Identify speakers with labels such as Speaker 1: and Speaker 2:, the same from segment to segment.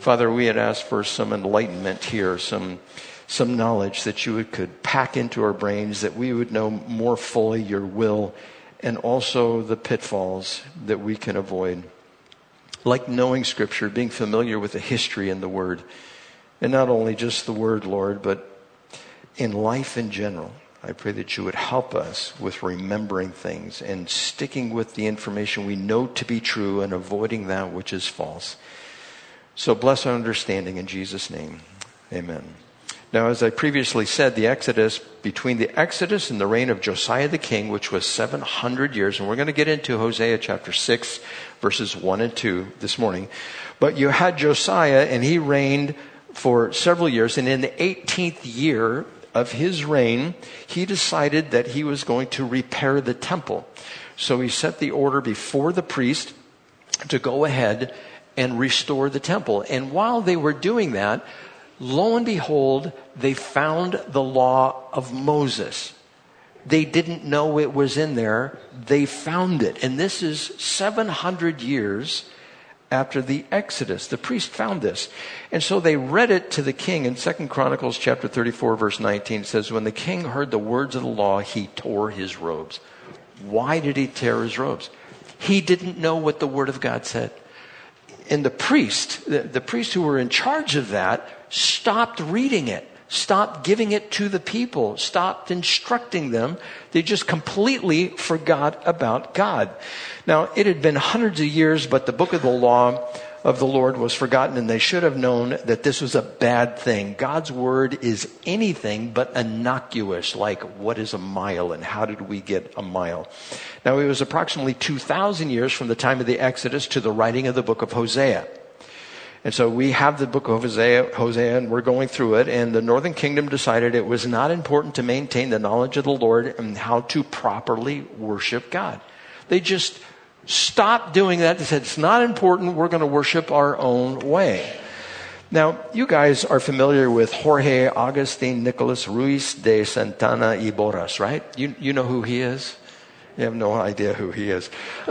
Speaker 1: Father, we had asked for some enlightenment here, some knowledge that you could pack into our brains, that we would know more fully your will and also the pitfalls that we can avoid. Like knowing Scripture, being familiar with the history and the Word. And not only just the Word, Lord, but in life in general. I pray that you would help us with remembering things and sticking with the information we know to be true and avoiding that which is false. So bless our understanding in Jesus' name. Amen. Now, as I previously said, between the Exodus and the reign of Josiah the king, which was 700 years, and we're going to get into Hosea chapter 6, verses 1 and 2 this morning. But you had Josiah, and he reigned for several years, and in the 18th year of his reign, he decided that he was going to repair the temple. So he set the order before the priest to go ahead and restore the temple. And while they were doing that, lo and behold, they found the law of Moses. They didn't know it was in there. They found it. And this is 700 years after the Exodus. The priest found this. And so they read it to the king. In 2 Chronicles chapter 34, verse 19, it says, when the king heard the words of the law, he tore his robes. Why did he tear his robes? He didn't know what the word of God said. And the priests who were in charge of that stopped reading it, stopped giving it to the people, stopped instructing them. They just completely forgot about God. Now, it had been hundreds of years, but the book of the law of the Lord was forgotten, and they should have known that this was a bad thing. God's word is anything but innocuous, like what is a mile and how did we get a mile? Now, it was approximately 2,000 years from the time of the Exodus to the writing of the book of Hosea. And so we have the book of Hosea, and we're going through it. And the northern kingdom decided it was not important to maintain the knowledge of the Lord and how to properly worship God. They just stopped doing that. They said, it's not important. We're going to worship our own way. Now, you guys are familiar with Jorge Agustin Nicolas Ruiz de Santana y Boras, right? You know who he is? You have no idea who he is.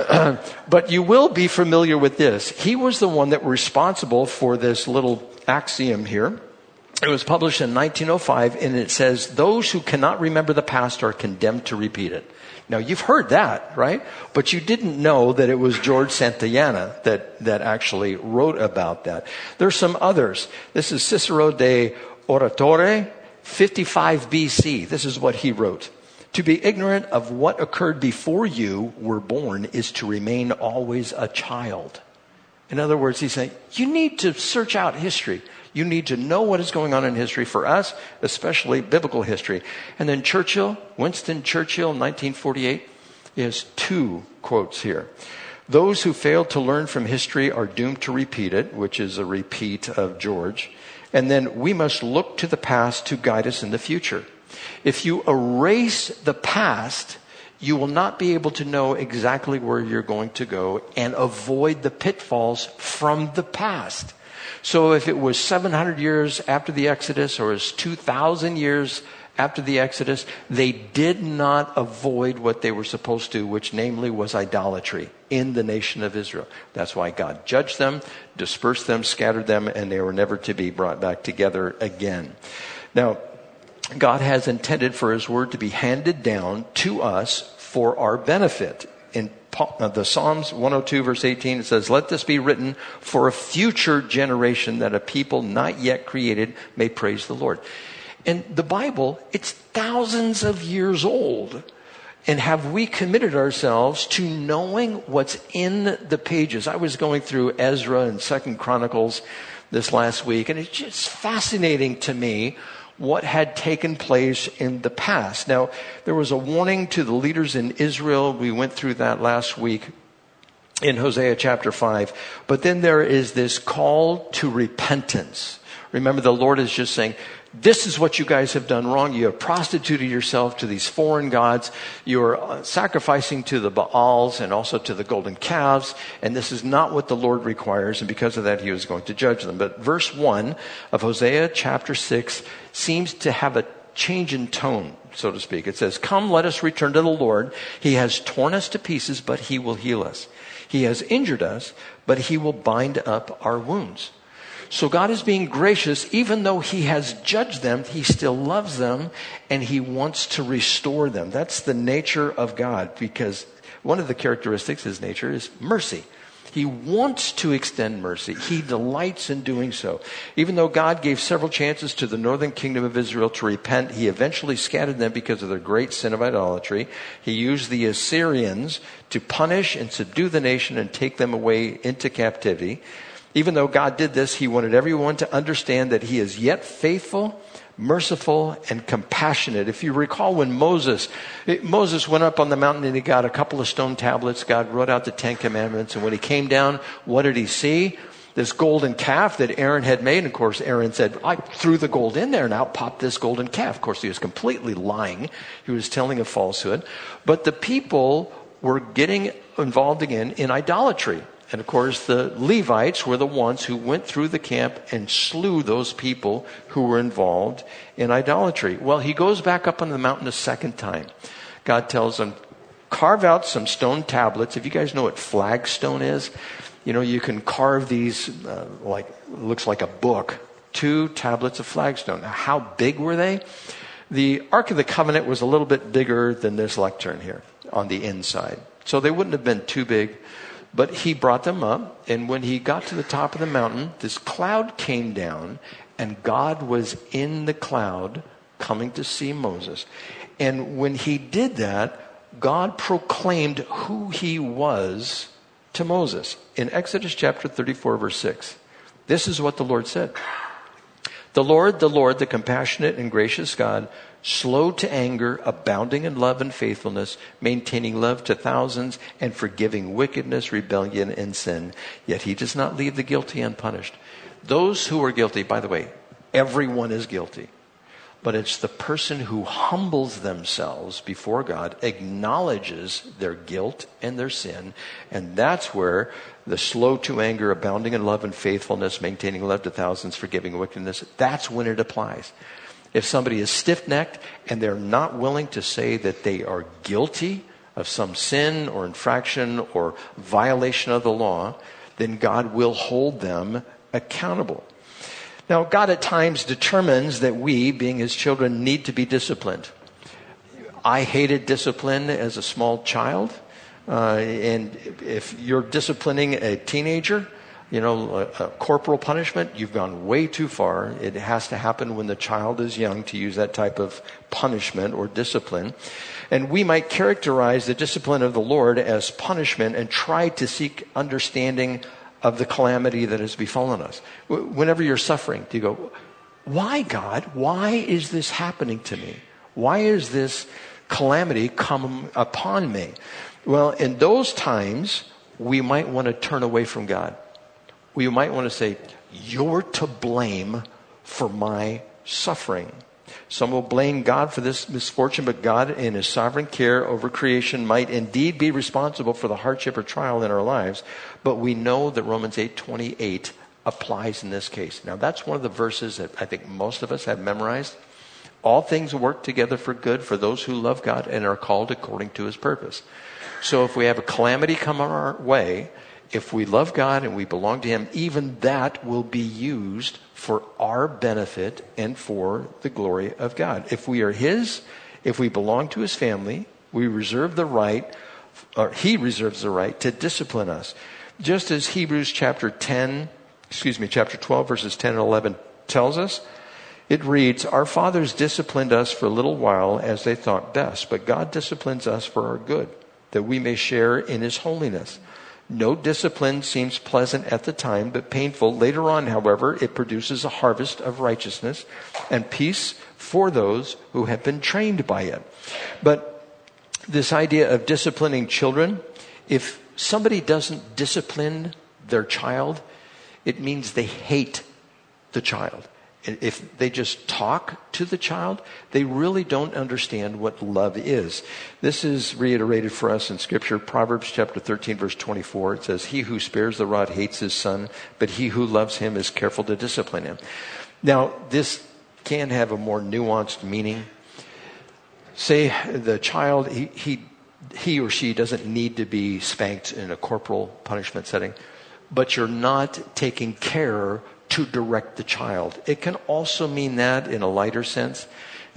Speaker 1: But you will be familiar with this. He was the one that was responsible for this little axiom here. It was published in 1905, and it says, those who cannot remember the past are condemned to repeat it. Now, you've heard that, right? But you didn't know that it was George Santayana that actually wrote about that. There's some others. This is Cicero de Oratore, 55 BC. This is what he wrote. To be ignorant of what occurred before you were born is to remain always a child. In other words, he's saying, you need to search out history. You need to know what is going on in history. For us, especially biblical history. And then Winston Churchill, 1948, he has two quotes here. Those who fail to learn from history are doomed to repeat it, which is a repeat of George. And then we must look to the past to guide us in the future. If you erase the past, you will not be able to know exactly where you're going to go and avoid the pitfalls from the past. So if it was 700 years after the Exodus or it was 2,000 years after the Exodus, they did not avoid what they were supposed to, which namely was idolatry in the nation of Israel. That's why God judged them, dispersed them, scattered them, and they were never to be brought back together again. Now, God has intended for his word to be handed down to us for our benefit. In the Psalms 102 verse 18, it says, let this be written for a future generation that a people not yet created may praise the Lord. And the Bible, it's thousands of years old. And have we committed ourselves to knowing what's in the pages? I was going through Ezra and 2 Chronicles this last week, and it's just fascinating to me what had taken place in the past. Now, there was a warning to the leaders in Israel. We went through that last week in Hosea chapter 5. But then there is this call to repentance. Remember, the Lord is just saying, this is what you guys have done wrong. You have prostituted yourself to these foreign gods. You're sacrificing to the Baals and also to the golden calves. And this is not what the Lord requires. And because of that, he was going to judge them. But verse 1 of Hosea chapter 6 seems to have a change in tone, so to speak. It says, come, let us return to the Lord. He has torn us to pieces, but he will heal us. He has injured us, but he will bind up our wounds. So God is being gracious. Even though he has judged them, he still loves them and he wants to restore them. That's the nature of God, because one of the characteristics of his nature is mercy. He wants to extend mercy. He delights in doing so. Even though God gave several chances to the northern kingdom of Israel to repent, he eventually scattered them because of their great sin of idolatry. He used the Assyrians to punish and subdue the nation and take them away into captivity. Even though God did this, he wanted everyone to understand that he is yet faithful, merciful, and compassionate. If you recall when Moses went up on the mountain and he got a couple of stone tablets, God wrote out the 10 Commandments. And when he came down, what did he see? This golden calf that Aaron had made. And of course, Aaron said, I threw the gold in there and out popped this golden calf. Of course, he was completely lying. He was telling a falsehood. But the people were getting involved again in idolatry. And of course, the Levites were the ones who went through the camp and slew those people who were involved in idolatry. Well, he goes back up on the mountain a second time. God tells him, carve out some stone tablets. If you guys know what flagstone is, you can carve these, looks like a book, 2 tablets of flagstone. Now, how big were they? The Ark of the Covenant was a little bit bigger than this lectern here on the inside. So they wouldn't have been too big. But he brought them up, and when he got to the top of the mountain, this cloud came down, and God was in the cloud coming to see Moses. And when he did that, God proclaimed who he was to Moses. In Exodus chapter 34, verse 6, this is what the Lord said. The Lord, the compassionate and gracious God, slow to anger, abounding in love and faithfulness, maintaining love to thousands, and forgiving wickedness, rebellion, and sin. Yet he does not leave the guilty unpunished. Those who are guilty, by the way, everyone is guilty. But it's the person who humbles themselves before God, acknowledges their guilt and their sin, and that's where the slow to anger, abounding in love and faithfulness, maintaining love to thousands, forgiving wickedness, that's when it applies. If somebody is stiff-necked and they're not willing to say that they are guilty of some sin or infraction or violation of the law, then God will hold them accountable. Now, God at times determines that we, being his children, need to be disciplined. I hated discipline as a small child. And if you're disciplining a teenager, a corporal punishment, you've gone way too far. It has to happen when the child is young to use that type of punishment or discipline. And we might characterize the discipline of the Lord as punishment and try to seek understanding of the calamity that has befallen us. Whenever you're suffering, do you go, why, God? Why is this happening to me? Why is this calamity come upon me? Well, in those times, we might want to turn away from God. We might want to say, you're to blame for my suffering. Some will blame God for this misfortune, but God in his sovereign care over creation might indeed be responsible for the hardship or trial in our lives. But we know that Romans 8:28 applies in this case. Now, that's one of the verses that I think most of us have memorized. All things work together for good for those who love God and are called according to his purpose. So if we have a calamity come our way, if we love God and we belong to him, even that will be used for our benefit and for the glory of God. If we are his, if we belong to his family, we reserve the right, or he reserves the right to discipline us. Just as Hebrews chapter 12, verses 10 and 11 tells us, it reads, our fathers disciplined us for a little while as they thought best, but God disciplines us for our good, that we may share in his holiness. No discipline seems pleasant at the time, but painful. Later on, however, it produces a harvest of righteousness and peace for those who have been trained by it. But this idea of disciplining children, if somebody doesn't discipline their child, it means they hate the child. If they just talk to the child, they really don't understand what love is. This is reiterated for us in Scripture. Proverbs chapter 13, verse 24. It says, he who spares the rod hates his son, but he who loves him is careful to discipline him. Now, this can have a more nuanced meaning. Say the child, he or she doesn't need to be spanked in a corporal punishment setting, but you're not taking care to direct the child. It can also mean that in a lighter sense.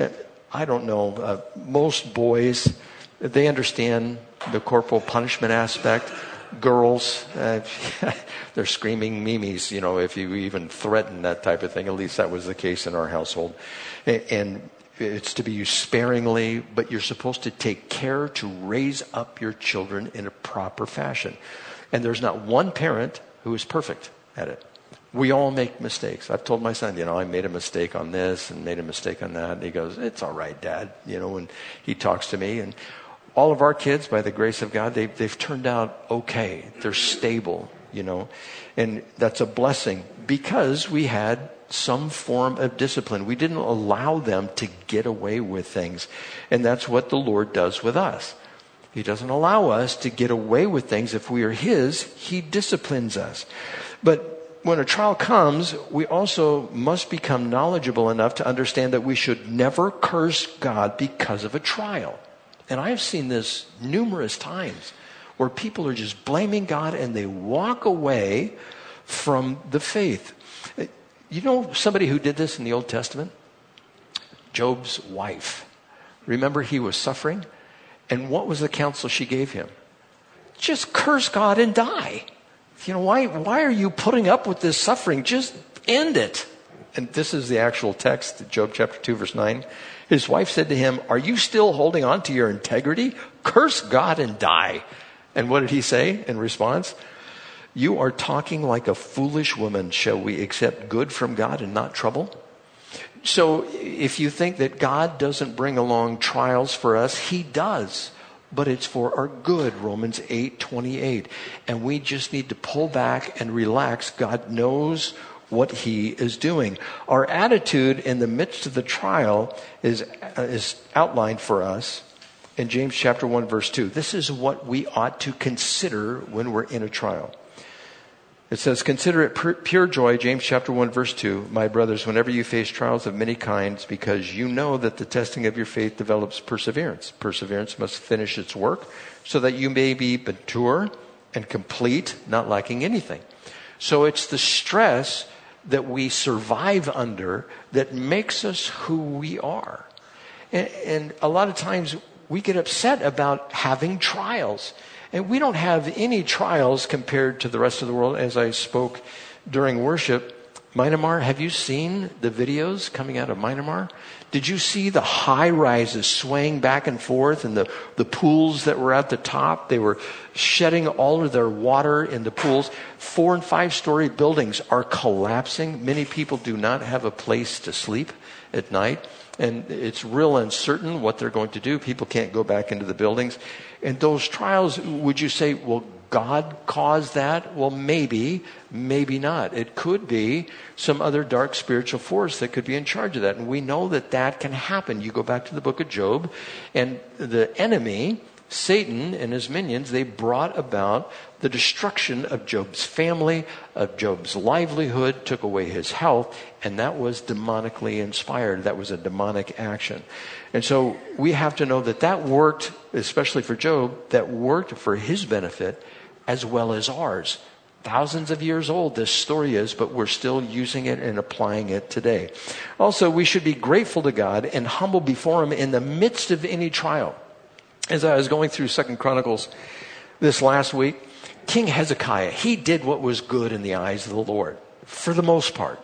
Speaker 1: I don't know. Most boys, they understand the corporal punishment aspect. Girls, they're screaming memes, if you even threaten that type of thing. At least that was the case in our household. And it's to be used sparingly, but you're supposed to take care to raise up your children in a proper fashion. And there's not one parent who is perfect at it. We all make mistakes. I've told my son, I made a mistake on this and made a mistake on that. And he goes, it's all right, Dad. And he talks to me. And all of our kids, by the grace of God, they've turned out okay. They're stable, And that's a blessing because we had some form of discipline. We didn't allow them to get away with things. And that's what the Lord does with us. He doesn't allow us to get away with things. If we are His, He disciplines us. But when a trial comes, we also must become knowledgeable enough to understand that we should never curse God because of a trial. And I've seen this numerous times where people are just blaming God and they walk away from the faith. You know somebody who did this in the Old Testament? Job's wife. Remember, he was suffering? And what was the counsel she gave him? Just curse God and die. Why are you putting up with this suffering? Just end it. And this is the actual text, Job chapter 2, verse 9. His wife said to him, are you still holding on to your integrity? Curse God and die. And what did he say in response? You are talking like a foolish woman. Shall we accept good from God and not trouble? So if you think that God doesn't bring along trials for us, He does. But it's for our good, Romans 8:28. And we just need to pull back and relax. God knows what He is doing. Our attitude in the midst of the trial is outlined for us in James chapter 1, verse 2. This is what we ought to consider when we're in a trial. It says, consider it pure joy, James chapter 1, verse 2, my brothers, whenever you face trials of many kinds, because you know that the testing of your faith develops perseverance. Perseverance must finish its work so that you may be mature and complete, not lacking anything. So it's the stress that we survive under that makes us who we are. And a lot of times we get upset about having trials. And we don't have any trials compared to the rest of the world. As I spoke during worship, Myanmar, have you seen the videos coming out of Myanmar? Did you see the high rises swaying back and forth and the pools that were at the top? They were shedding all of their water in the pools. 4 and 5 story buildings are collapsing. Many people do not have a place to sleep at night. And it's real uncertain what they're going to do. People can't go back into the buildings. And those trials, would you say, well, God caused that? Well, maybe, maybe not. It could be some other dark spiritual force that could be in charge of that. And we know that that can happen. You go back to the book of Job, and the enemy, Satan and his minions, they brought about the destruction of Job's family, of Job's livelihood, took away his health, and that was demonically inspired. That was a demonic action. And so we have to know that that worked, especially for Job, that worked for his benefit as well as ours. Thousands of years old this story is, but we're still using it and applying it today. Also, we should be grateful to God and humble before Him in the midst of any trial. As I was going through 2 Chronicles this last week, King Hezekiah, he did what was good in the eyes of the Lord, for the most part.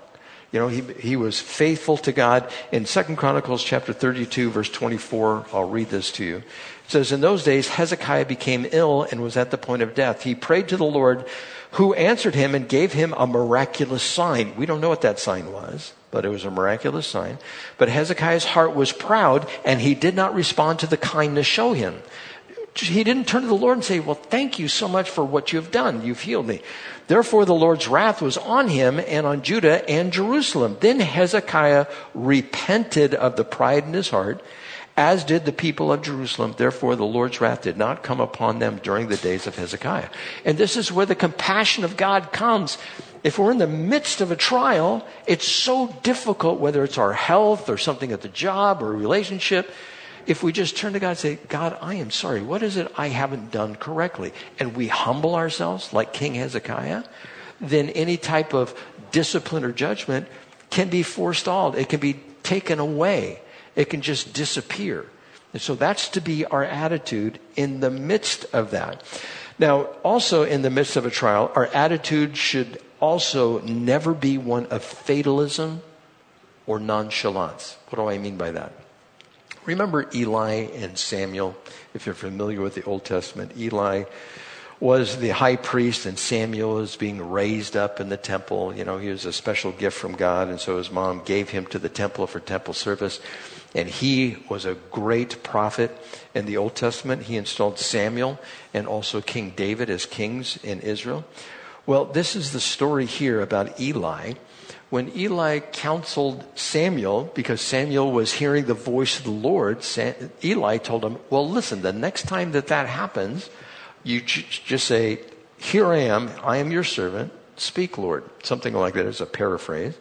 Speaker 1: He was faithful to God. In 2 Chronicles chapter 32, verse 24, I'll read this to you. It says, in those days, Hezekiah became ill and was at the point of death. He prayed to the Lord, who answered him and gave him a miraculous sign. We don't know what that sign was, but it was a miraculous sign. But Hezekiah's heart was proud, and he did not respond to the kindness shown him. He didn't turn to the Lord and say, well, thank you so much for what you've done. You've healed me. Therefore, the Lord's wrath was on him and on Judah and Jerusalem. Then Hezekiah repented of the pride in his heart, as did the people of Jerusalem. Therefore, the Lord's wrath did not come upon them during the days of Hezekiah. And this is where the compassion of God comes. If we're in the midst of a trial, it's so difficult, whether it's our health or something at the job or a relationship. If we just turn to God and say, God, I am sorry. What is it I haven't done correctly? And we humble ourselves like King Hezekiah, then any type of discipline or judgment can be forestalled. It can be taken away. It can just disappear. And so that's to be our attitude in the midst of that. Now, also in the midst of a trial, our attitude should also never be one of fatalism or nonchalance. What do I mean by that? Remember Eli and Samuel? If you're familiar with the Old Testament, Eli was the high priest and Samuel was being raised up in the temple. You know, he was a special gift from God, and so his mom gave him to the temple for temple service. And he was a great prophet in the Old Testament. He installed Samuel and also King David as kings in Israel. Well, this is the story here about Eli. When Eli counseled Samuel, because Samuel was hearing the voice of the Lord, Eli told him, well, listen, the next time that happens, you just say, here I am your servant, speak, Lord. Something like that as a paraphrase.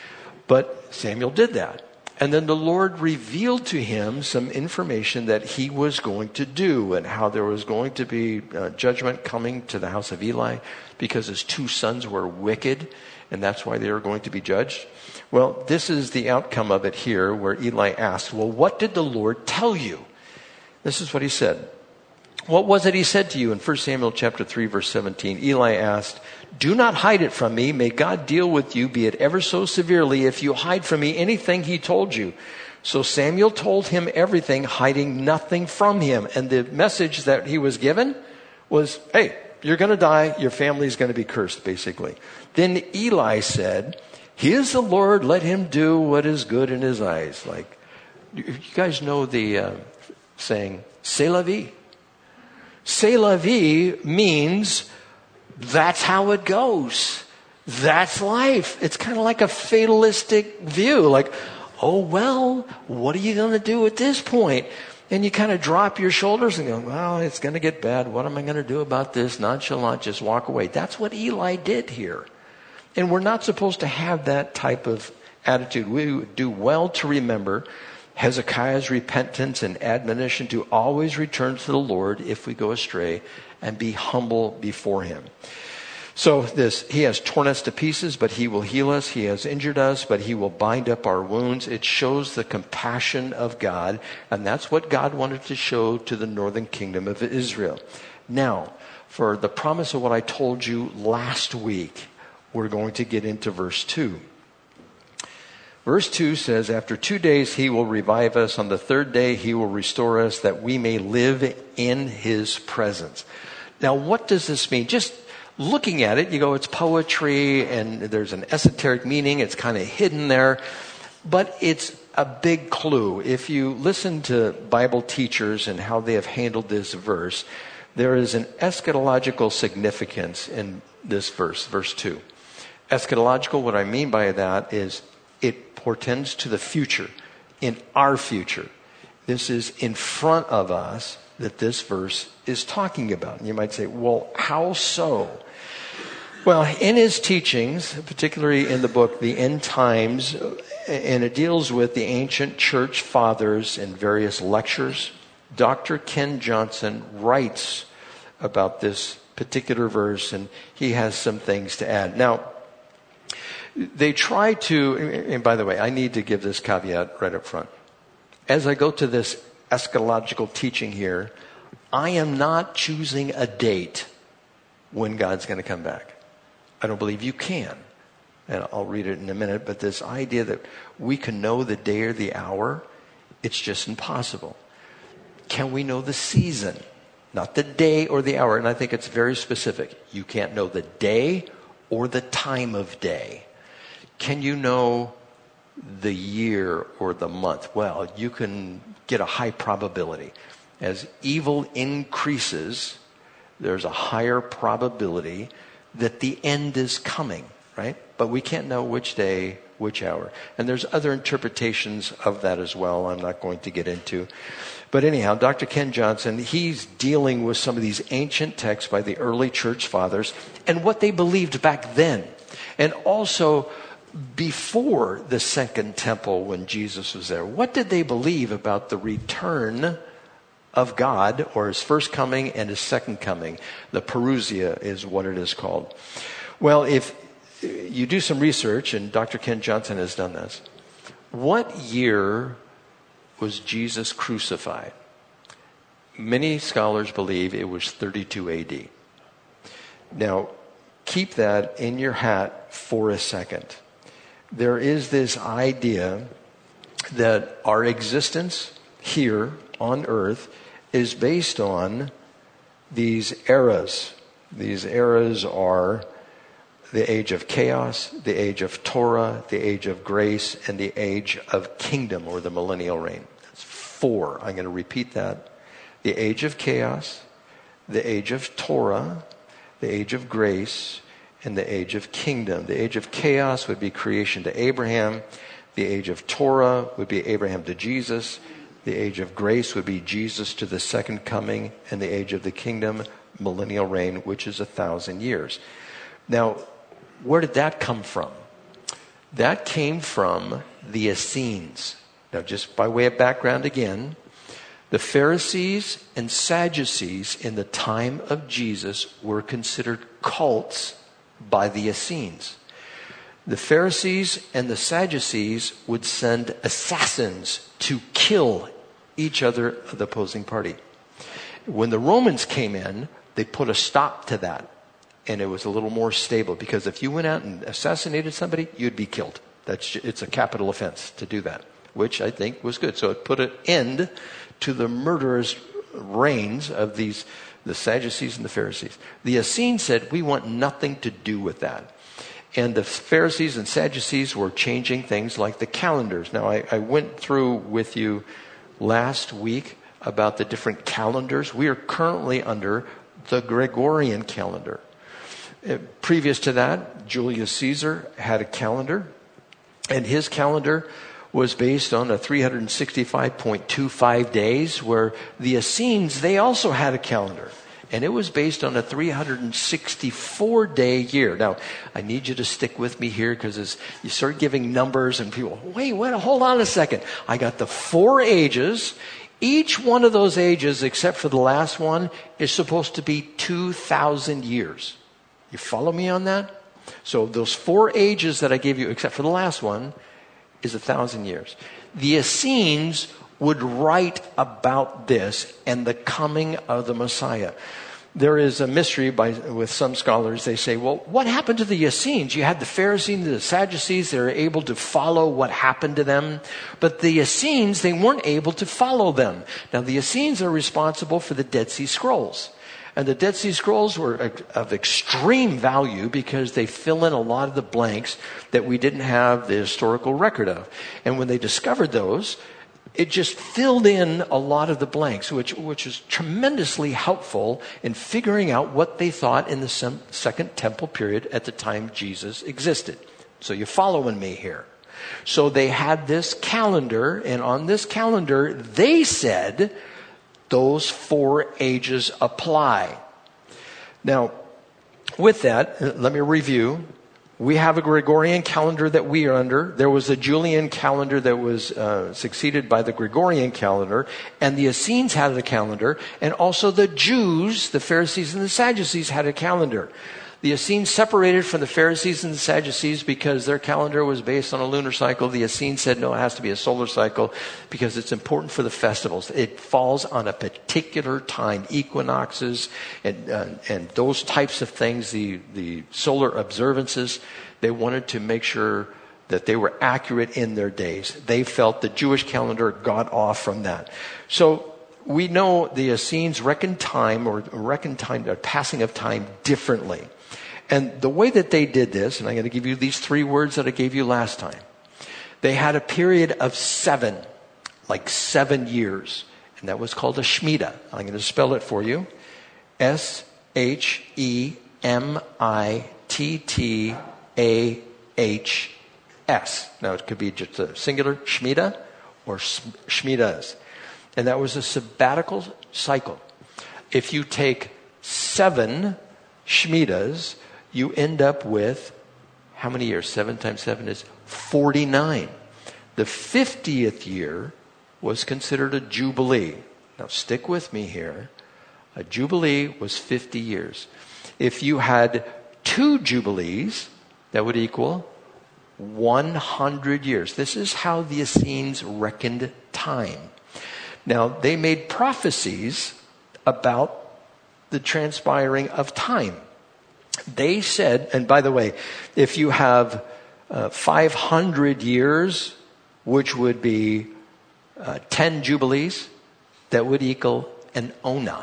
Speaker 1: But Samuel did that. And then the Lord revealed to him some information that he was going to do and how there was going to be judgment coming to the house of Eli because his two sons were wicked, and that's why they were going to be judged. Well, this is the outcome of it here, where Eli asked, well, what did the Lord tell you? This is what he said. What was it he said to you? In 1 Samuel chapter 3, verse 17, Eli asked, do not hide it from me. May God deal with you, be it ever so severely, if you hide from me anything he told you. So Samuel told him everything, hiding nothing from him. And the message that he was given was, hey, you're going to die. Your family's going to be cursed, basically. Then Eli said, he is the Lord. Let him do what is good in his eyes. Like, you guys know the saying, c'est la vie. C'est la vie means that's how it goes. That's life. It's kind of like a fatalistic view. Like, oh, well, what are you going to do at this point? And you kind of drop your shoulders and go, well, it's going to get bad. What am I going to do about this? Nonchalant, just walk away. That's what Eli did here. And we're not supposed to have that type of attitude. We do well to remember Hezekiah's repentance and admonition to always return to the Lord if we go astray and be humble before him. So he has torn us to pieces, but he will heal us. He has injured us, but he will bind up our wounds. It shows the compassion of God, and that's what God wanted to show to the northern kingdom of Israel. Now, for the promise of what I told you last week, we're going to get into verse 2. Verse 2 says, after 2 days he will revive us. On the third day he will restore us, that we may live in his presence. Now, what does this mean? Just looking at it, you go, it's poetry and there's an esoteric meaning. It's kind of hidden there. But it's a big clue. If you listen to Bible teachers and how they have handled this verse, there is an eschatological significance in this verse, verse 2. Eschatological, what I mean by that is it portends to the future, in our future. This is in front of us that this verse is talking about. And you might say, well, how so? Well, in his teachings, particularly in the book, The End Times, and it deals with the ancient church fathers in various lectures, Dr. Ken Johnson writes about this particular verse, and he has some things to add. Now, they try to, and by the way, I need to give this caveat right up front. As I go to this eschatological teaching here, I am not choosing a date when God's going to come back. I don't believe you can. And I'll read it in a minute, but this idea that we can know the day or the hour, it's just impossible. Can we know the season? Not the day or the hour. And I think it's very specific. You can't know the day or the time of day. Can you know the year or the month? Well, you can get a high probability. As evil increases, there's a higher probability that the end is coming, right? But we can't know which day, which hour. And there's other interpretations of that as well I'm not going to get into. But anyhow, Dr. Ken Johnson, he's dealing with some of these ancient texts by the early church fathers and what they believed back then. And also before the second temple when Jesus was there. What did they believe about the return of God, or his first coming and his second coming? The parousia is what it is called. Well, if you do some research, and Dr. Ken Johnson has done this, what year was Jesus crucified? Many scholars believe it was 32 AD. Now, keep that in your hat for a second. There is this idea that our existence here on earth is based on these eras. These eras are the age of chaos, the age of Torah, the age of grace, and the age of kingdom, or the millennial reign. That's 4. I'm going to repeat that. The age of chaos, the age of Torah, the age of grace, and the age of kingdom. The age of chaos would be creation to Abraham. The age of Torah would be Abraham to Jesus. The age of grace would be Jesus to the second coming. And the age of the kingdom, millennial reign, which is 1,000 years. Now, where did that come from? That came from the Essenes. Now, just by way of background again, the Pharisees and Sadducees in the time of Jesus were considered cults by the Essenes. The Pharisees and the Sadducees would send assassins to kill each other of the opposing party. When the Romans came in, they put a stop to that. And it was a little more stable, because if you went out and assassinated somebody, you'd be killed. It's a capital offense to do that, which I think was good. So it put an end to the murderous reigns of the Sadducees and the Pharisees. The Essenes said, we want nothing to do with that. And the Pharisees and Sadducees were changing things like the calendars. Now, I went through with you last week about the different calendars. We are currently under the Gregorian calendar. Previous to that, Julius Caesar had a calendar, and his calendar was based on a 365.25 days, where the Essenes, they also had a calendar, and it was based on a 364-day year. Now, I need you to stick with me here, because as you start giving numbers and people, wait, hold on a second. I got the 4 ages. Each one of those ages, except for the last one, is supposed to be 2,000 years. You follow me on that? So those 4 ages that I gave you, except for the last one, is 1,000 years. The Essenes would write about this and the coming of the Messiah. There is a mystery with some scholars. They say, well, what happened to the Essenes? You had the Pharisees and the Sadducees. They were able to follow what happened to them. But the Essenes, they weren't able to follow them. Now, the Essenes are responsible for the Dead Sea Scrolls. And the Dead Sea Scrolls were of extreme value, because they fill in a lot of the blanks that we didn't have the historical record of. And when they discovered those, it just filled in a lot of the blanks, which is tremendously helpful in figuring out what they thought in the Second Temple period at the time Jesus existed. So you're following me here. So they had this calendar, and on this calendar, they said those 4 ages apply. Now, with that, let me review. We have a Gregorian calendar that we are under. There was a Julian calendar that was succeeded by the Gregorian calendar. And the Essenes had a calendar. And also the Jews, the Pharisees and the Sadducees, had a calendar. The Essenes separated from the Pharisees and the Sadducees because their calendar was based on a lunar cycle. The Essenes said, no, it has to be a solar cycle because it's important for the festivals. It falls on a particular time, equinoxes and those types of things, the solar observances. They wanted to make sure that they were accurate in their days. They felt the Jewish calendar got off from that. So we know the Essenes reckoned time, the passing of time differently. And the way that they did this, and I'm going to give you these 3 words that I gave you last time. They had a period of 7, like 7 years. And that was called a Shemitah. I'm going to spell it for you. Shemittahs. Now it could be just a singular Shemitah or Shemitahs. And that was a sabbatical cycle. If you take 7 Shemitahs, you end up with, how many years? 7 times 7 is 49. The 50th year was considered a Jubilee. Now stick with me here. A Jubilee was 50 years. If you had 2 jubilees that would equal 100 years. This is how the Essenes reckoned time. Now, they made prophecies about the transpiring of time. They said, and by the way, if you have 500 years, which would be 10 jubilees, that would equal an Onah.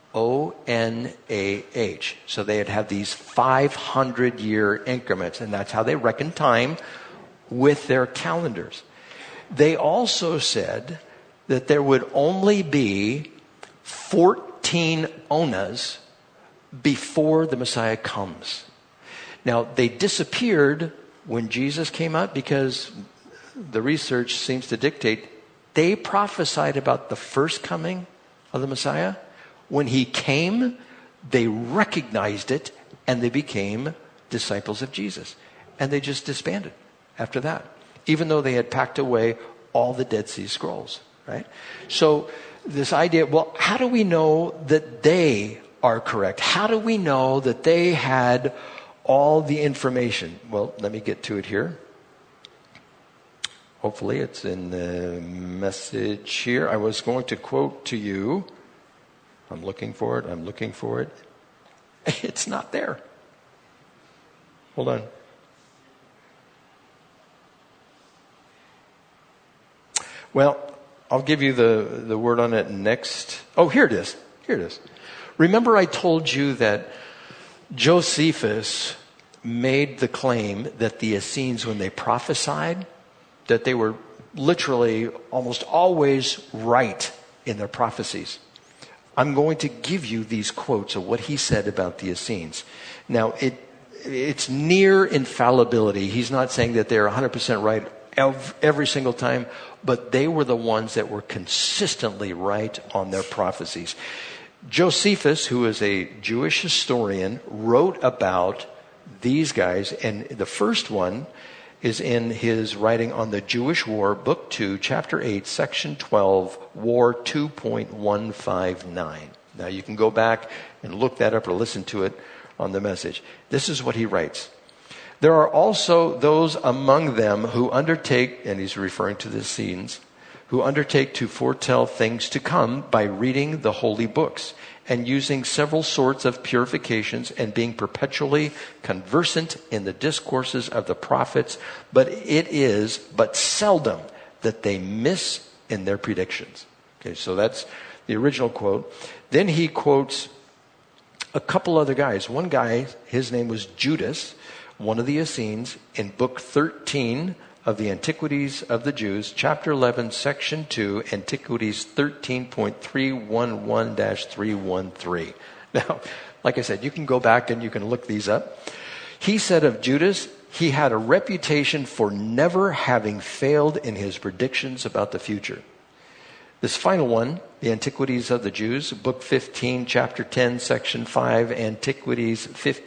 Speaker 1: O-N-A-H. So they'd have these 500-year increments, and that's how they reckon time with their calendars. They also said that there would only be 14 Onahs before the Messiah comes. Now, they disappeared when Jesus came up because the research seems to dictate they prophesied about the first coming of the Messiah. When he came, they recognized it and they became disciples of Jesus. And they just disbanded after that, even though they had packed away all the Dead Sea Scrolls, right? So this idea, well, how do we know that they are correct? How do we know that they had all the information? Well, let me get to it here. Hopefully it's in the message here. I was going to quote to you. I'm looking for it. It's not there. Hold on. Well, I'll give you the word on it next. Oh, here it is. Remember I told you that Josephus made the claim that the Essenes, when they prophesied, that they were literally almost always right in their prophecies. I'm going to give you these quotes of what he said about the Essenes. Now, it's near infallibility. He's not saying that they're 100% right every single time, but they were the ones that were consistently right on their prophecies. Josephus, who is a Jewish historian, wrote about these guys, and the first one is in his writing on the Jewish War, Book 2, Chapter 8, Section 12, War 2.159. Now you can go back and look that up or listen to it on the message. This is what he writes. There are also those among them who undertake, and he's referring to the Essenes, who undertake to foretell things to come by reading the holy books and using several sorts of purifications and being perpetually conversant in the discourses of the prophets, but it is but seldom that they miss in their predictions. Okay, so that's the original quote. Then he quotes a couple other guys. One guy, his name was Judas, one of the Essenes, in Book 13 of the Antiquities of the Jews, Chapter 11, Section 2, Antiquities 13.311-313. Now, like I said, you can go back and you can look these up. He said of Judas, he had a reputation for never having failed in his predictions about the future. This final one, the Antiquities of the Jews, Book 15, Chapter 10, Section 5, Antiquities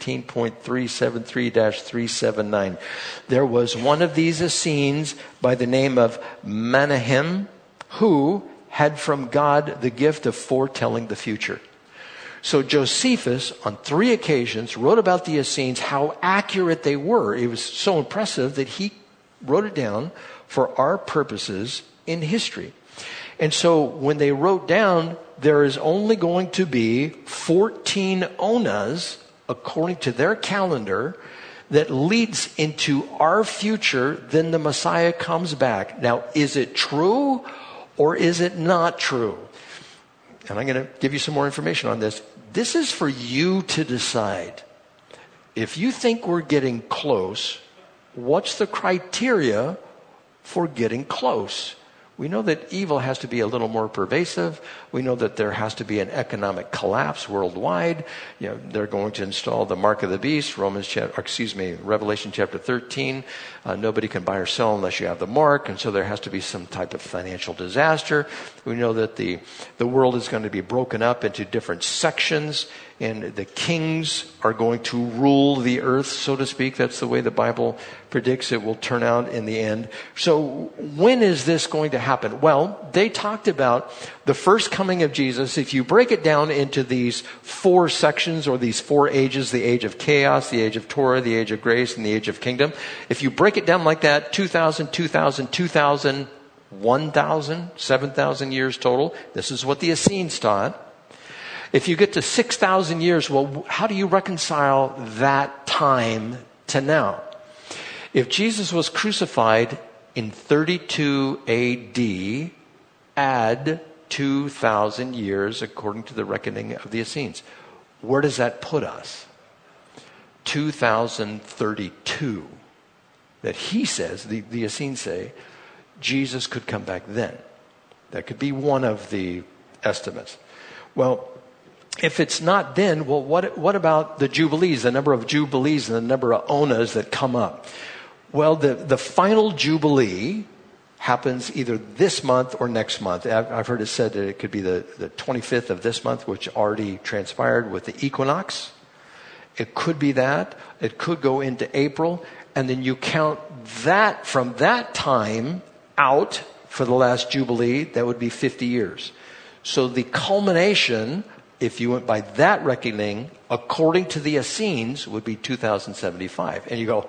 Speaker 1: 15.373-379. There was one of these Essenes by the name of Menahem, who had from God the gift of foretelling the future. So Josephus, on 3 occasions, wrote about the Essenes, how accurate they were. It was so impressive that he wrote it down for our purposes in history. And so when they wrote down, there is only going to be 14 Onahs, according to their calendar, that leads into our future, then the Messiah comes back. Now, is it true or is it not true? And I'm going to give you some more information on this. This is for you to decide. If you think we're getting close, what's the criteria for getting close? We know that evil has to be a little more pervasive. We know that there has to be an economic collapse worldwide. You know, they're going to install the mark of the beast, Revelation chapter 13. Nobody can buy or sell unless you have the mark, and so there has to be some type of financial disaster. We know that the world is going to be broken up into different sections, and the kings are going to rule the earth, so to speak. That's the way the Bible predicts it will turn out in the end. So when is this going to happen? Well, they talked about the first coming of Jesus. If you break it down into these 4 sections or these 4 ages, the age of chaos, the age of Torah, the age of grace, and the age of kingdom. If you break it down like that, 2,000, 2,000, 2,000, 1,000, 7,000 years total. This is what the Essenes taught. If you get to 6,000 years, well, how do you reconcile that time to now? If Jesus was crucified in 32 AD, add 2,000 years according to the reckoning of the Essenes. Where does that put us? 2032. That he says, the Essenes say, Jesus could come back then. That could be one of the estimates. Well, if it's not then, well, what about the Jubilees, the number of Jubilees and the number of Onas that come up? Well, the final Jubilee happens either this month or next month. I've heard it said that it could be the 25th of this month, which already transpired with the equinox. It could be that. It could go into April. And then you count that from that time out for the last Jubilee, that would be 50 years. So the culmination, if you went by that reckoning, according to the Essenes, would be 2075. And you go,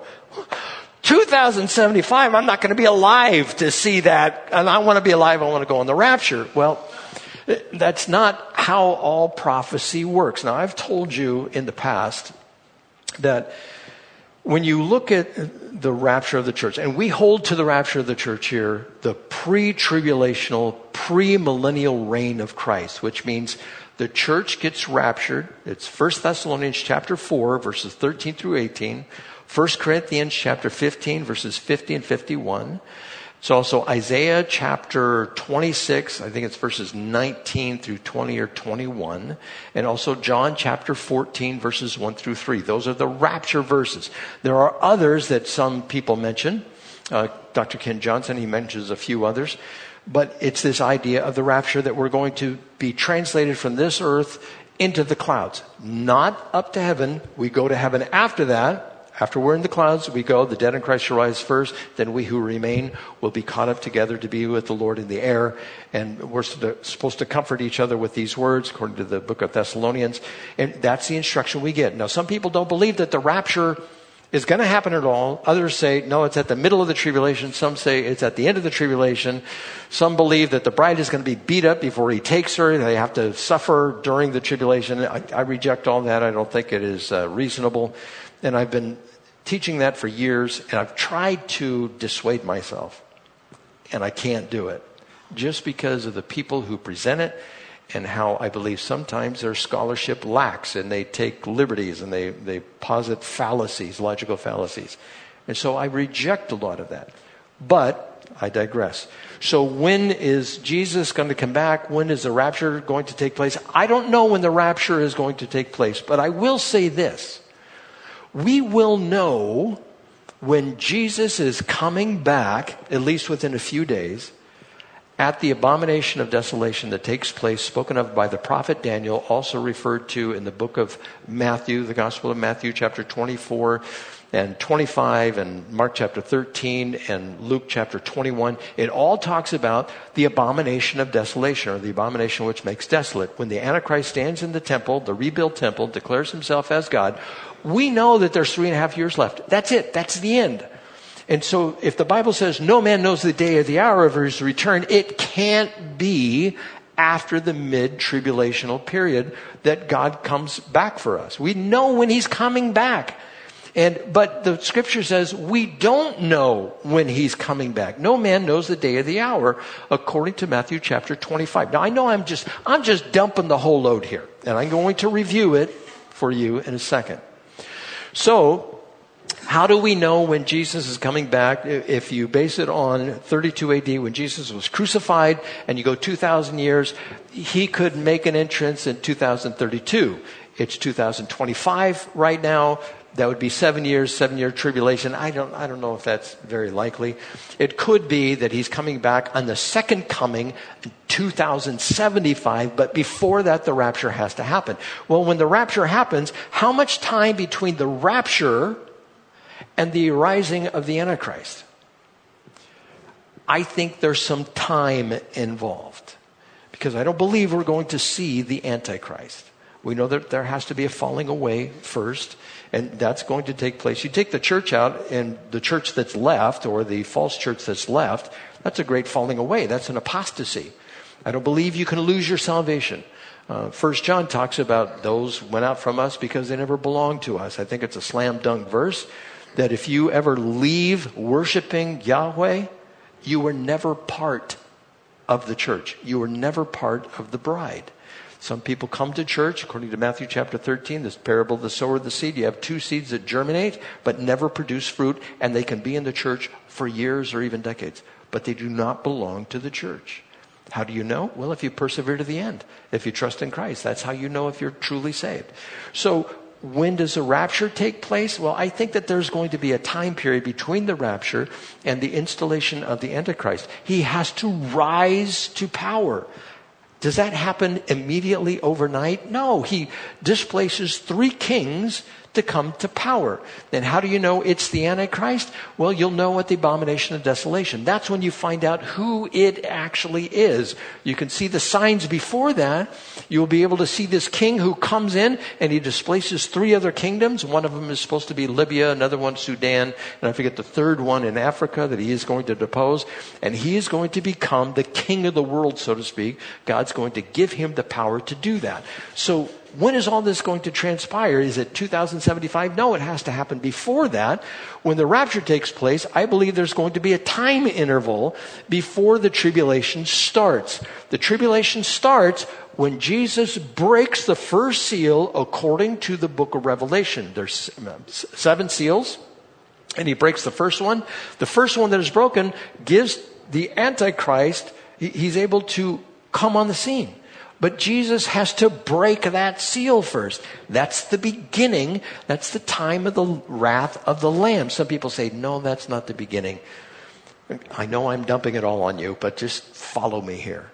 Speaker 1: 2075, I'm not going to be alive to see that. And I want to be alive, I want to go on the rapture. Well, that's not how all prophecy works. Now, I've told you in the past that when you look at the rapture of the church, and we hold to the rapture of the church here, the pre-tribulational, pre-millennial reign of Christ, which means the church gets raptured. It's 1 Thessalonians chapter 4, verses 13 through 18. 1 Corinthians chapter 15, verses 50 and 51. It's also Isaiah chapter 26, I think it's verses 19 through 20 or 21. And also John chapter 14, verses 1 through 3. Those are the rapture verses. There are others that some people mention. Dr. Ken Johnson, he mentions a few others. But it's this idea of the rapture that we're going to be translated from this earth into the clouds. Not up to heaven. We go to heaven after that. After we're in the clouds, we go, the dead in Christ shall rise first, then we who remain will be caught up together to be with the Lord in the air. And we're supposed to comfort each other with these words, according to the book of Thessalonians. And that's the instruction we get. Now, some people don't believe that the rapture is going to happen at all. Others say, no, it's at the middle of the tribulation. Some say it's at the end of the tribulation. Some believe that the bride is going to be beat up before he takes her. They have to suffer during the tribulation. I reject all that. I don't think it is reasonable. And I've been teaching that for years, and I've tried to dissuade myself, and I can't do it, just because of the people who present it and how I believe sometimes their scholarship lacks, and they take liberties, and they posit fallacies, logical fallacies. And so I reject a lot of that. But I digress. So when is Jesus going to come back? When is the rapture going to take place? I don't know when the rapture is going to take place, but I will say this. We will know when Jesus is coming back, at least within a few days, at the abomination of desolation that takes place, spoken of by the prophet Daniel, also referred to in the book of Matthew, the Gospel of Matthew, chapter 24 and 25, and Mark chapter 13 and Luke chapter 21. It all talks about the abomination of desolation, or the abomination which makes desolate. When the Antichrist stands in the temple, the rebuilt temple, declares himself as God, we know that there's 3.5 years left. That's it. That's the end. And so if the Bible says no man knows the day or the hour of his return, it can't be after the mid-tribulational period that God comes back for us. We know when he's coming back. But the scripture says we don't know when he's coming back. No man knows the day or the hour, according to Matthew chapter 25. Now I know I'm just dumping the whole load here, and I'm going to review it for you in a second. So, how do we know when Jesus is coming back? If you base it on 32 AD, when Jesus was crucified, and you go 2,000 years, he could make an entrance in 2032. It's 2025 right now. That would be 7 years, 7-year tribulation. I don't know if that's very likely. It could be that he's coming back on the second coming in 2075, but before that, the rapture has to happen. Well, when the rapture happens, how much time between the rapture and the rising of the Antichrist? I think there's some time involved because I don't believe we're going to see the Antichrist. We know that there has to be a falling away first, and that's going to take place. You take the church out, and the church that's left, or the false church that's left, that's a great falling away. That's an apostasy. I don't believe you can lose your salvation. 1 John talks about those went out from us because they never belonged to us. I think it's a slam dunk verse that if you ever leave worshiping Yahweh, you were never part of the church. You were never part of the bride. Some people come to church, according to Matthew chapter 13, this parable of the sower of the seed. You have 2 seeds that germinate but never produce fruit, and they can be in the church for years or even decades, but they do not belong to the church. How do you know? Well, if you persevere to the end, if you trust in Christ, that's how you know if you're truly saved. So when does the rapture take place? Well, I think that there's going to be a time period between the rapture and the installation of the Antichrist. He has to rise to power. Does that happen immediately overnight? No, he displaces 3 kings to come to power. Then how do you know it's the Antichrist? Well, you'll know at the abomination of desolation. That's when you find out who it actually is. You can see the signs before that. You'll be able to see this king who comes in and he displaces 3 other kingdoms. One of them is supposed to be Libya, another one Sudan, and I forget the third one in Africa that he is going to depose. And he is going to become the king of the world, so to speak. God's going to give him the power to do that. So when is all this going to transpire? Is it 2075? No, it has to happen before that. When the rapture takes place, I believe there's going to be a time interval before the tribulation starts. The tribulation starts when Jesus breaks the first seal according to the book of Revelation. There's 7 seals, and he breaks the first one. The first one that is broken gives the Antichrist, he's able to come on the scene. But Jesus has to break that seal first. That's the beginning. That's the time of the wrath of the Lamb. Some people say, no, that's not the beginning. I know I'm dumping it all on you, but just follow me here.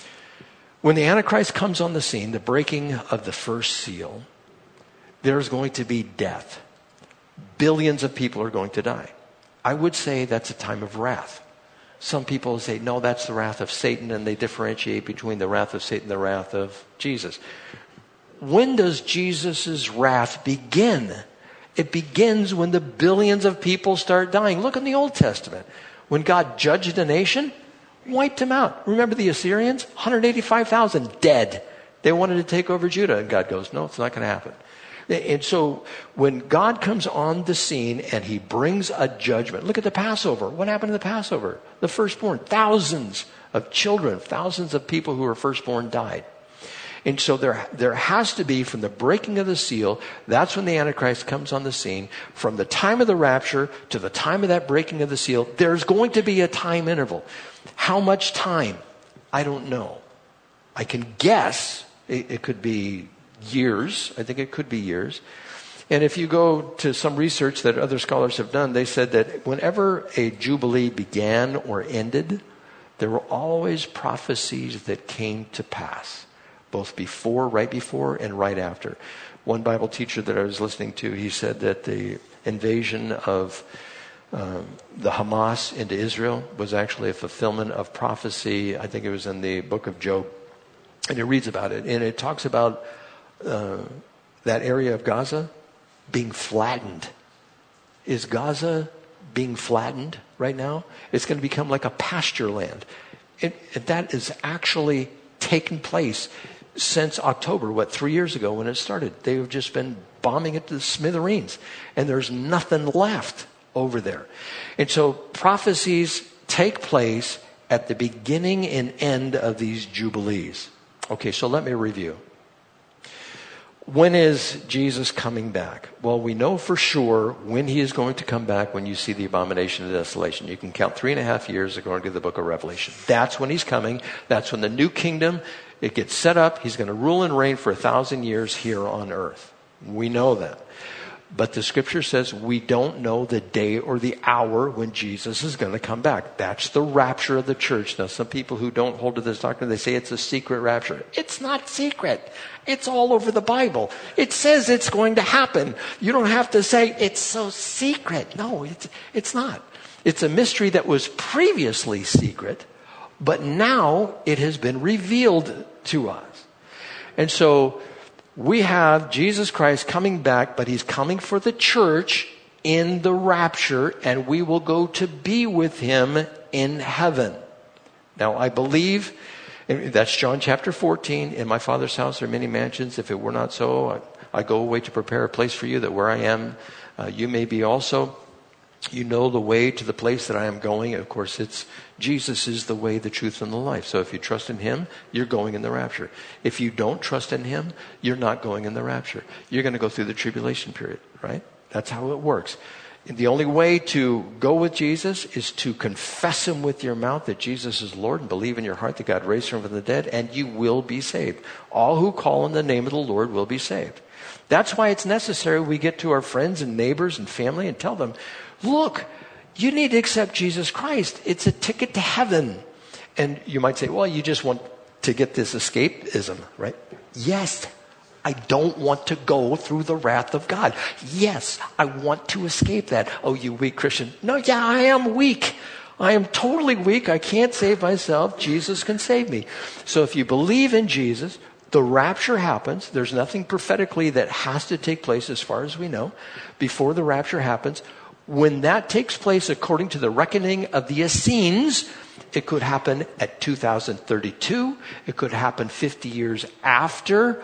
Speaker 1: When the Antichrist comes on the scene, the breaking of the first seal, there's going to be death. Billions of people are going to die. I would say that's a time of wrath. Some people say, no, that's the wrath of Satan, and they differentiate between the wrath of Satan and the wrath of Jesus. When does Jesus' wrath begin? It begins when the billions of people start dying. Look in the Old Testament. When God judged a nation, wiped them out. Remember the Assyrians? 185,000 dead. They wanted to take over Judah, and God goes, no, it's not going to happen. And so when God comes on the scene and he brings a judgment, look at the Passover. What happened to the Passover? The firstborn, thousands of children, thousands of people who were firstborn died. And so there has to be, from the breaking of the seal, that's when the Antichrist comes on the scene. From the time of the rapture to the time of that breaking of the seal, there's going to be a time interval. How much time? I don't know. I can guess it could be years. I think it could be years. And if you go to some research that other scholars have done, they said that whenever a jubilee began or ended, there were always prophecies that came to pass, both before, right before, and right after. One Bible teacher that I was listening to, he said that the invasion of the Hamas into Israel was actually a fulfillment of prophecy. I think it was in the book of Job. And he reads about it. And it talks about that area of Gaza being flattened. Is Gaza being flattened right now? It's going to become like a pasture land. That is actually taken place since October, 3 years ago when it started. They've just been bombing it to the smithereens. And there's nothing left over there. And so prophecies take place at the beginning and end of these jubilees. Okay, so let me review. When is Jesus coming back? Well, we know for sure when he is going to come back when you see the abomination of desolation. You can count 3.5 years according to the book of Revelation. That's when he's coming. That's when the new kingdom, it gets set up. He's going to rule and reign for 1,000 years here on earth. We know that. But the scripture says we don't know the day or the hour when Jesus is going to come back. That's the rapture of the church. Now, some people who don't hold to this doctrine, they say it's a secret rapture. It's not secret. It's all over the Bible. It says it's going to happen. You don't have to say it's so secret. No, it's not. It's a mystery that was previously secret, but now it has been revealed to us. And so we have Jesus Christ coming back, but he's coming for the church in the rapture, and we will go to be with him in heaven. Now, I believe, that's John chapter 14, in my Father's house are many mansions. If it were not so, I go away to prepare a place for you, that where I am, you may be also. You know the way to the place that I am going. Of course, Jesus is the way, the truth, and the life. So if you trust in him, you're going in the rapture. If you don't trust in him, you're not going in the rapture. You're going to go through the tribulation period, right? That's how it works. And the only way to go with Jesus is to confess him with your mouth that Jesus is Lord, and believe in your heart that God raised him from the dead, and you will be saved. All who call on the name of the Lord will be saved. That's why it's necessary we get to our friends and neighbors and family and tell them, look, you need to accept Jesus Christ. It's a ticket to heaven. And you might say, well, you just want to get this escapism, right? Yes, I don't want to go through the wrath of God. Yes, I want to escape that. Oh, you weak Christian. No, yeah, I am weak. I am totally weak. I can't save myself. Jesus can save me. So if you believe in Jesus, the rapture happens. There's nothing prophetically that has to take place as far as we know before the rapture happens. When that takes place according to the reckoning of the Essenes, it could happen at 2032. It could happen 50 years after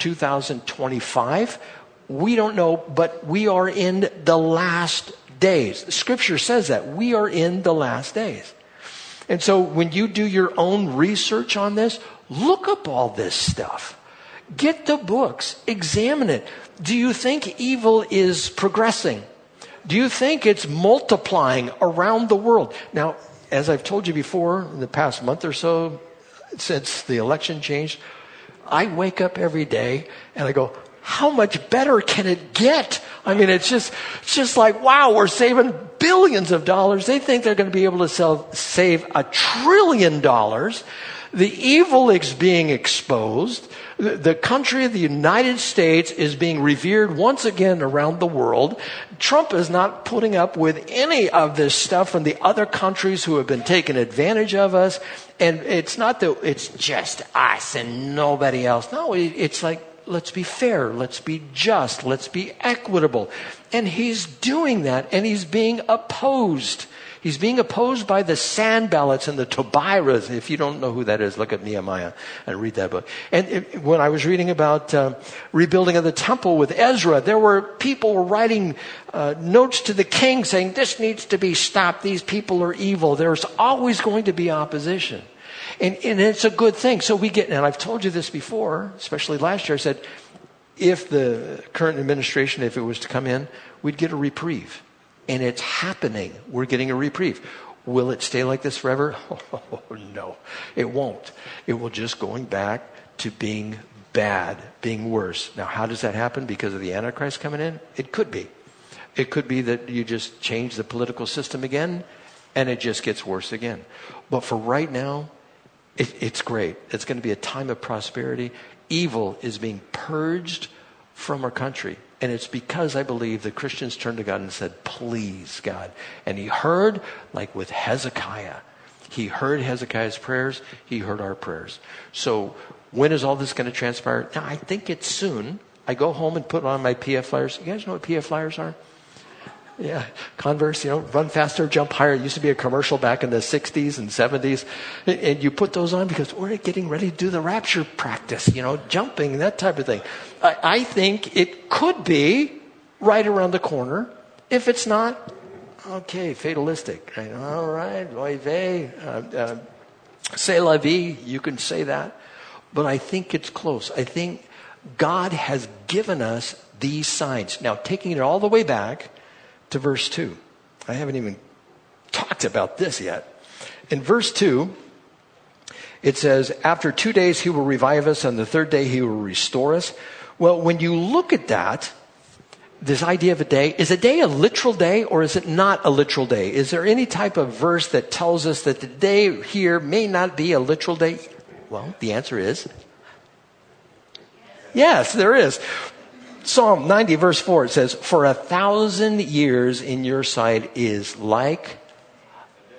Speaker 1: 2025. We don't know, but we are in the last days. Scripture says that. We are in the last days. And so when you do your own research on this, look up all this stuff. Get the books. Examine it. Do you think evil is progressing? Do you think it's multiplying around the world? Now, as I've told you before, in the past month or so, since the election changed, I wake up every day and I go, how much better can it get? I mean, it's just like, wow, we're saving billions of dollars. They think they're going to be able to save $1 trillion. The evil is being exposed. The country of the United States is being revered once again around the world. Trump is not putting up with any of this stuff from the other countries who have been taking advantage of us. And it's not that it's just us and nobody else. No, it's like, let's be fair. Let's be just. Let's be equitable. And he's doing that, and he's being opposed. He's being opposed by the Sanballats and the Tobiahs. If you don't know who that is, look at Nehemiah and read that book. And when I was reading about rebuilding of the temple with Ezra, there were people writing notes to the king saying, this needs to be stopped. These people are evil. There's always going to be opposition. And it's a good thing. So we get, and I've told you this before, especially last year, I said, if the current administration, if it was to come in, we'd get a reprieve. And it's happening. We're getting a reprieve. Will it stay like this forever? Oh, no, it won't. It will just going back to being bad, being worse. Now, how does that happen? Because of the Antichrist coming in? It could be. It could be that you just change the political system again, and it just gets worse again. But for right now, it's great. It's going to be a time of prosperity. Evil is being purged from our country. And it's because I believe the Christians turned to God and said, please, God. And he heard, like with Hezekiah. He heard Hezekiah's prayers. He heard our prayers. So when is all this going to transpire? Now, I think it's soon. I go home and put on my PF flyers. You guys know what PF flyers are? Yeah, Converse, run faster, jump higher. It used to be a commercial back in the 60s and 70s. And you put those on because we're getting ready to do the rapture practice, jumping, that type of thing. I think it could be right around the corner. If it's not, okay, fatalistic. All right, oy vey, c'est la vie, you can say that. But I think it's close. I think God has given us these signs. Now, taking it all the way back to verse 2. I haven't even talked about this yet. In verse 2, it says, after 2 days he will revive us, and the third day he will restore us. Well, when you look at that, this idea of a day, is a day a literal day or is it not a literal day? Is there any type of verse that tells us that the day here may not be a literal day? Well, the answer is yes, there is. Psalm 90 verse 4, it says, for 1,000 years in your sight is like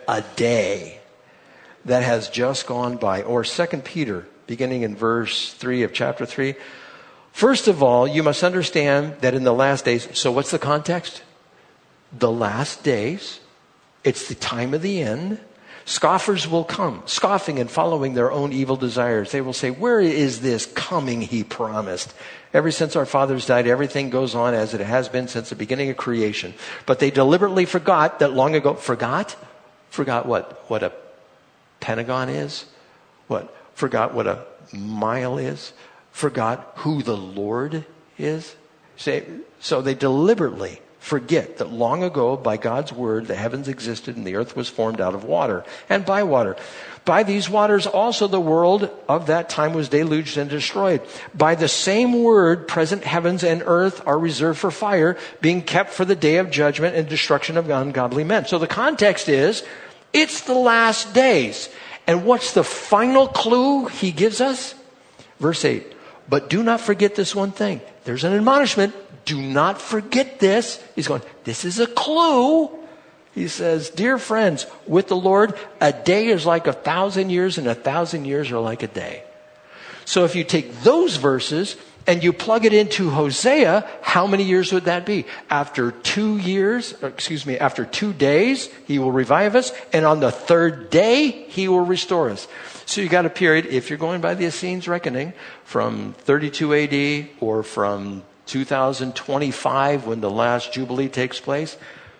Speaker 1: a day that has just gone by. Or 2 Peter, beginning in verse 3 of chapter 3. First of all, you must understand that in the last days, so what's the context? The last days, it's the time of the end. Scoffers will come, scoffing and following their own evil desires. They will say, where is this coming he promised? Ever since our fathers died, everything goes on as it has been since the beginning of creation. But they deliberately forgot that long ago. Forgot? Forgot what? What a pentagon is? What? Forgot what a mile is? Forgot who the Lord is? So they deliberately forget that long ago, by God's word, the heavens existed and the earth was formed out of water and by water. By these waters also the world of that time was deluged and destroyed. By the same word, present heavens and earth are reserved for fire, being kept for the day of judgment and destruction of ungodly men. So the context is, it's the last days. And what's the final clue he gives us? Verse 8, but do not forget this one thing. There's an admonishment. Do not forget this. He's going, this is a clue. He says, dear friends, with the Lord, a day is like 1,000 years and 1,000 years are like a day. So if you take those verses and you plug it into Hosea, how many years would that be? After 2 days, he will revive us. And on the third day, he will restore us. So you got a period, if you're going by the Essenes reckoning, from 32 AD or from 2025 when the last Jubilee takes place.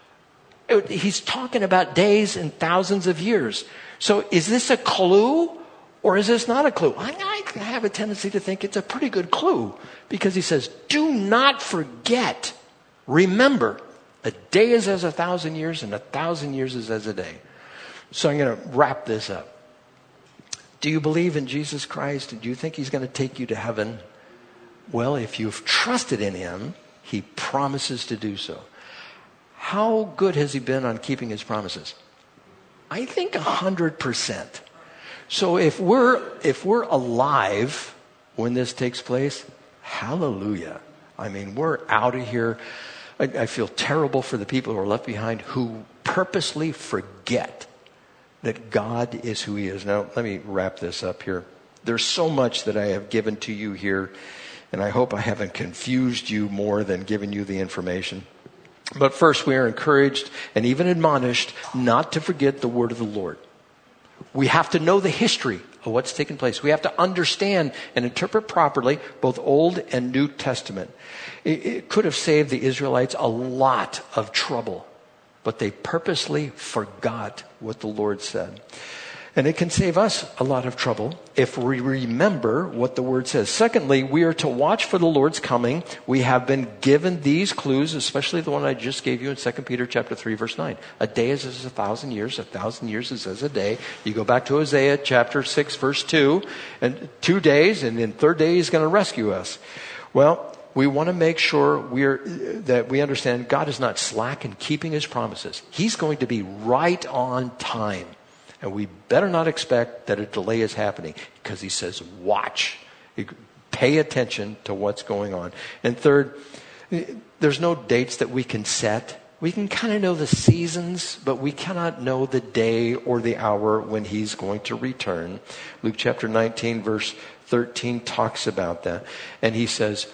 Speaker 1: He's talking about days and thousands of years. So is this a clue or is this not a clue? I have a tendency to think it's a pretty good clue because he says, do not forget. Remember, a day is as 1,000 years and 1,000 years is as a day. So I'm going to wrap this up. Do you believe in Jesus Christ? And do you think he's going to take you to heaven? Well, if you've trusted in him, he promises to do so. How good has he been on keeping his promises? I think 100%. So if we're alive when this takes place, hallelujah. I mean, we're out of here. I feel terrible for the people who are left behind who purposely forget that God is who he is. Now, let me wrap this up here. There's so much that I have given to you here. And I hope I haven't confused you more than given you the information. But first, we are encouraged and even admonished not to forget the word of the Lord. We have to know the history of what's taken place. We have to understand and interpret properly both Old and New Testament. It could have saved the Israelites a lot of trouble, but they purposely forgot what the Lord said. And it can save us a lot of trouble if we remember what the word says. Secondly, we are to watch for the Lord's coming. We have been given these clues, especially the one I just gave you in 2 Peter chapter 3, verse 9. A day is as 1,000 years. 1,000 years is as a day. You go back to Hosea chapter 6, verse 2, and 2 days, and then third day he's going to rescue us. Well, we want to make sure that we understand God is not slack in keeping his promises. He's going to be right on time. And we better not expect that a delay is happening because he says, watch. Pay attention to what's going on. And third, there's no dates that we can set. We can kind of know the seasons, but we cannot know the day or the hour when he's going to return. Luke chapter 19, verse 13 talks about that. And he says,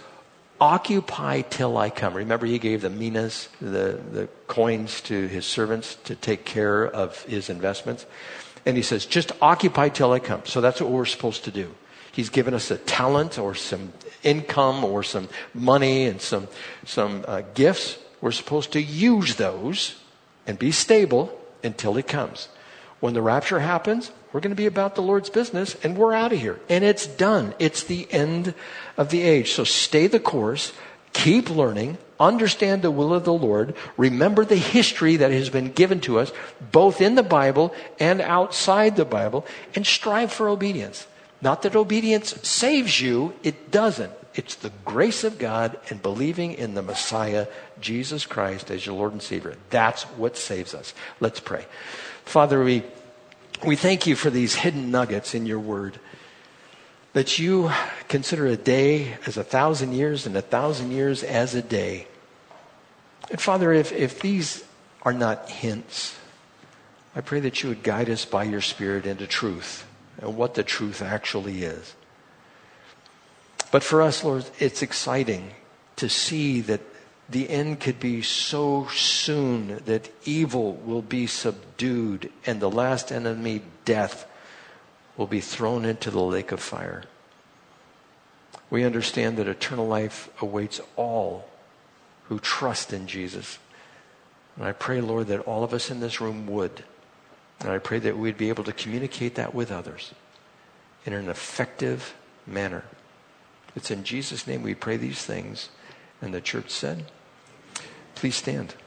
Speaker 1: occupy till I come. Remember, he gave the minas, the coins to his servants to take care of his investments. And he says, just occupy till I come. So that's what we're supposed to do. He's given us a talent or some income or some money and some gifts. We're supposed to use those and be stable until he comes. When the rapture happens, we're going to be about the Lord's business and we're out of here. And it's done. It's the end of the age. So stay the course. Keep learning. Understand the will of the Lord. Remember the history that has been given to us, both in the Bible and outside the Bible, and strive for obedience. Not that obedience saves you. It doesn't. It's the grace of God and believing in the Messiah, Jesus Christ, as your Lord and Savior. That's what saves us. Let's pray. Father, we thank you for these hidden nuggets in your word. That you consider a day as 1,000 years and 1,000 years as a day. And Father, if these are not hints, I pray that you would guide us by your Spirit into truth and what the truth actually is. But for us, Lord, it's exciting to see that the end could be so soon, that evil will be subdued and the last enemy, death, will be thrown into the lake of fire. We understand that eternal life awaits all who trust in Jesus. And I pray, Lord, that all of us in this room would. And I pray that we'd be able to communicate that with others in an effective manner. It's in Jesus' name we pray these things. And the church said, please stand.